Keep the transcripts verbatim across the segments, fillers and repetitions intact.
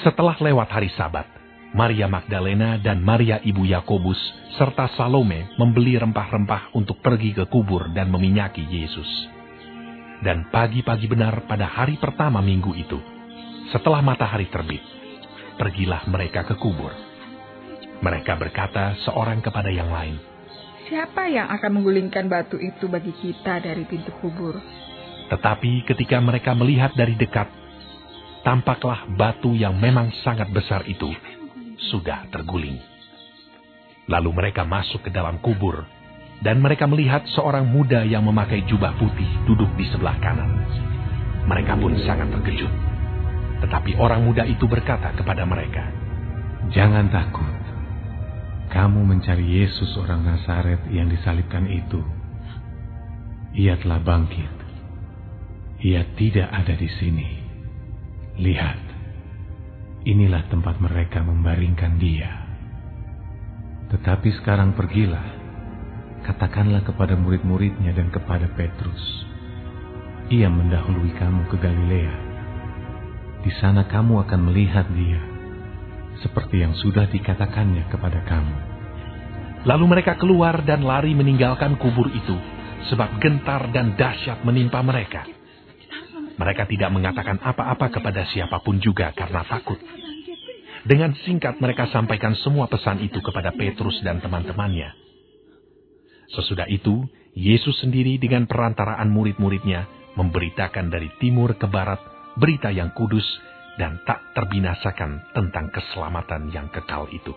Setelah lewat hari Sabat, Maria Magdalena dan Maria ibu Yakobus serta Salome membeli rempah-rempah untuk pergi ke kubur dan meminyaki Yesus. Dan pagi-pagi benar pada hari pertama minggu itu, setelah matahari terbit, pergilah mereka ke kubur. Mereka berkata seorang kepada yang lain, "Siapa yang akan menggulingkan batu itu bagi kita dari pintu kubur?" Tetapi ketika mereka melihat dari dekat, tampaklah batu yang memang sangat besar itu sudah terguling. Lalu mereka masuk ke dalam kubur, dan mereka melihat seorang muda yang memakai jubah putih duduk di sebelah kanan. Mereka pun sangat terkejut. Tetapi orang muda itu berkata kepada mereka, "Jangan takut. Kamu mencari Yesus orang Nazaret yang disalibkan itu. Ia telah bangkit. Ia tidak ada di sini. Lihat, inilah tempat mereka membaringkan dia. Tetapi sekarang pergilah, katakanlah kepada murid-muridnya dan kepada Petrus. Ia mendahului kamu ke Galilea. Di sana kamu akan melihat dia, seperti yang sudah dikatakannya kepada kamu." Lalu mereka keluar dan lari meninggalkan kubur itu, sebab gentar dan dahsyat menimpa mereka. Mereka tidak mengatakan apa-apa kepada siapapun juga karena takut. Dengan singkat mereka sampaikan semua pesan itu kepada Petrus dan teman-temannya. Sesudah itu, Yesus sendiri dengan perantaraan murid-muridnya memberitakan dari timur ke barat berita yang kudus dan tak terbinasakan tentang keselamatan yang kekal itu.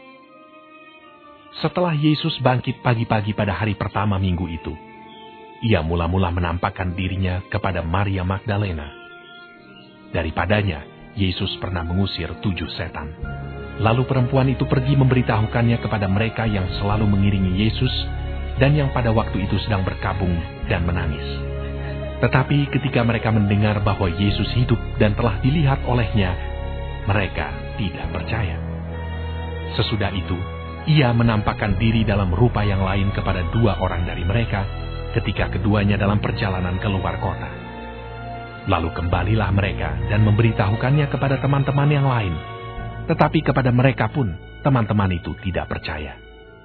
Setelah Yesus bangkit pagi-pagi pada hari pertama minggu itu, ia mula-mula menampakkan dirinya kepada Maria Magdalena. Daripadanya, Yesus pernah mengusir tujuh setan. Lalu perempuan itu pergi memberitahukannya kepada mereka yang selalu mengiringi Yesus dan yang pada waktu itu sedang berkabung dan menangis. Tetapi ketika mereka mendengar bahwa Yesus hidup dan telah dilihat olehnya, mereka tidak percaya. Sesudah itu, ia menampakkan diri dalam rupa yang lain kepada dua orang dari mereka, ketika keduanya dalam perjalanan keluar kota. Lalu kembalilah mereka dan memberitahukannya kepada teman-teman yang lain. Tetapi kepada mereka pun, teman-teman itu tidak percaya.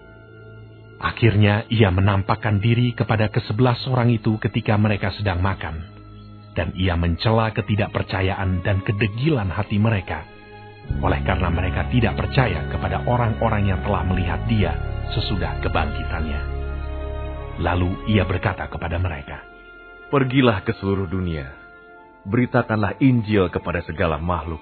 Akhirnya ia menampakkan diri kepada kesebelas orang itu ketika mereka sedang makan. Dan ia mencela ketidakpercayaan dan kedegilan hati mereka, oleh karena mereka tidak percaya kepada orang-orang yang telah melihat dia sesudah kebangkitannya. Lalu ia berkata kepada mereka, "Pergilah ke seluruh dunia, beritakanlah Injil kepada segala makhluk.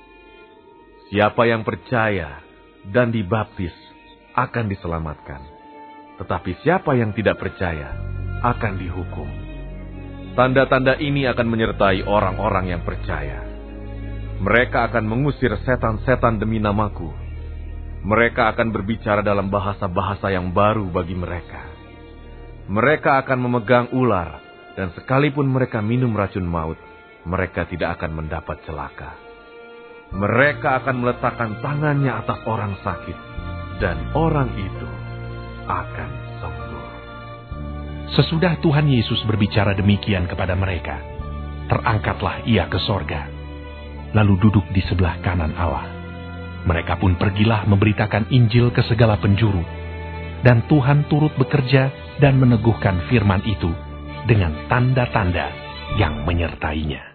Siapa yang percaya dan dibaptis akan diselamatkan, tetapi siapa yang tidak percaya akan dihukum. Tanda-tanda ini akan menyertai orang-orang yang percaya. Mereka akan mengusir setan-setan demi namaku. Mereka akan berbicara dalam bahasa-bahasa yang baru bagi mereka. Mereka akan memegang ular, dan sekalipun mereka minum racun maut, mereka tidak akan mendapat celaka. Mereka akan meletakkan tangannya atas orang sakit, dan orang itu akan sembuh." Sesudah Tuhan Yesus berbicara demikian kepada mereka, terangkatlah ia ke sorga, lalu duduk di sebelah kanan Allah. Mereka pun pergilah memberitakan Injil ke segala penjuru, dan Tuhan turut bekerja dan meneguhkan firman itu dengan tanda-tanda yang menyertainya.